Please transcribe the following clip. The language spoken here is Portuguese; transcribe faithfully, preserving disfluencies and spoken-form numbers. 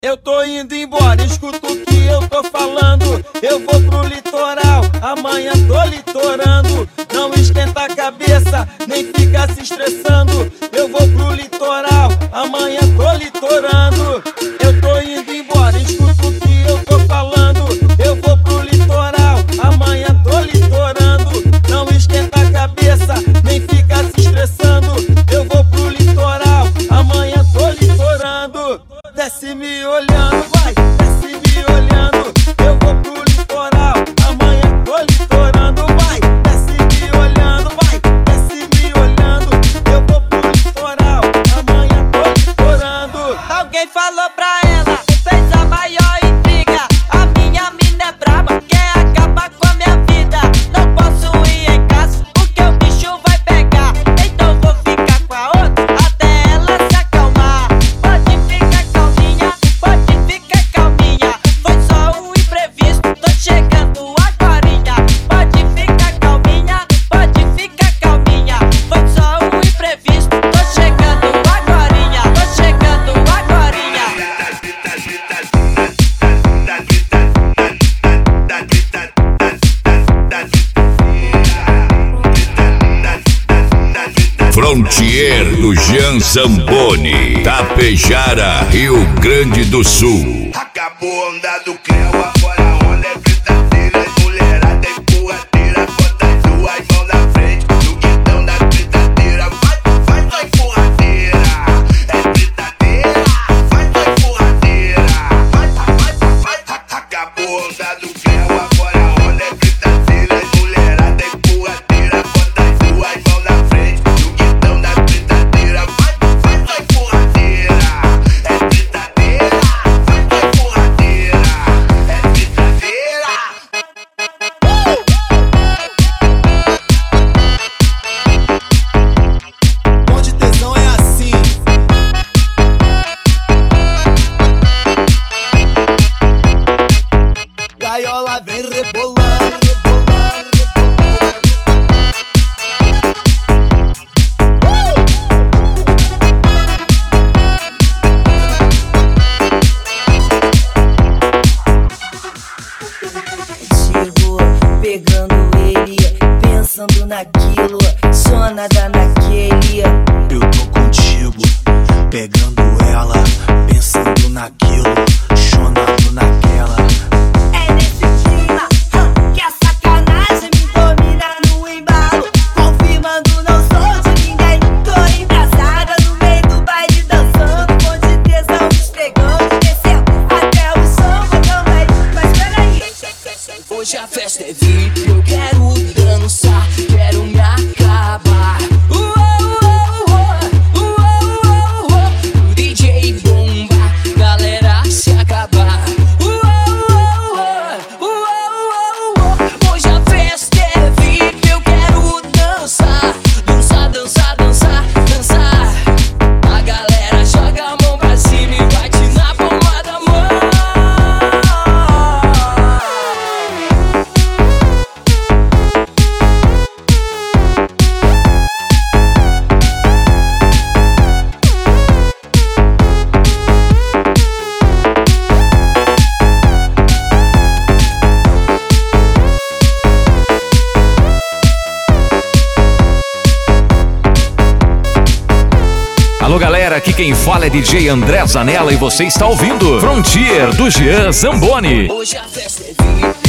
Eu tô indo embora, escuta o que eu tô falando. Eu vou pro litoral, amanhã tô litorando. Não esquenta a cabeça, nem fica se estressando. Eu vou pro litoral, amanhã tô litorando. Eu tô indo embora, escuta o que eu tô falando. Eu vou pro litoral, amanhã tô litorando. Não esquenta a cabeça, nem fica se estressando. Eu vou pro litoral, amanhã tô litorando. Desce me olhando, vai, desce me olhando. Eu vou pro litoral, amanhã tô litorando, vai. Desce me olhando, vai, desce me olhando. Eu vou pro litoral, amanhã tô litorando. Alguém falou pra ela, fez a maior intriga. A minha mina é braba, quer acabar com a minha vida. Não posso ir em casa, porque o bicho vai pegar. Então vou ficar com a outra, até ela se acalmar. Pode ficar calminha, pode ficar calminha. Foi só um imprevisto, tô chegando agorinha. Pode ficar calminha, pode ficar calminha. Foi só um imprevisto, tô chegando agorinha. Tô chegando agorinha. Frontier do Jean Zamboni, Tapejara, Rio Grande do Sul. Acabou andar do creu, agora a onda é gritadeira. Mulherada empurradeira, bota as duas mãos na frente do guidão da gritadeira. Vai, vai, vai, empurradeira, é gritadeira. Vai, vai, empurradeira, vai, vai, vai, vai. Acabou andar do creu, agora a onda é gritadeira. Mulherada empurradeira, bota as duas mãos na frente do guidão da gritadeira. Vai, vai, vai, empurradeira, é gritadeira. Vai, vai, empurradeira, é gritadeira. Onde tesão é assim. Gaiola vem rebolando, rebolando, Chegou pegando ele, pensando naquilo, só nada naquele. eu tô contigo, pegando ela, pensando naquilo, chonando naquela. É nesse clima hã, que a sacanagem me domina no embalo, confirmando não sou de ninguém. Tô embrasada no meio do baile dançando, com de tesão esfregando, descendo até o chão também. Mas peraí, Hoje a festa é V I P, eu quero dançar, quero me acabar. Uou, uou, uou, uou, uou. O D J bomba, galera se acabar. Uou, uou, uou, uou. Hoje a festa é V I P, eu quero dançar. Dançar, dançar, dançar, dançar. A galera joga a mão pra cima e bate na palma da mão. Alô galera, aqui quem fala é D J André Zanella e você está ouvindo Frontier do Jean Zamboni. Hoje a festa é V I P.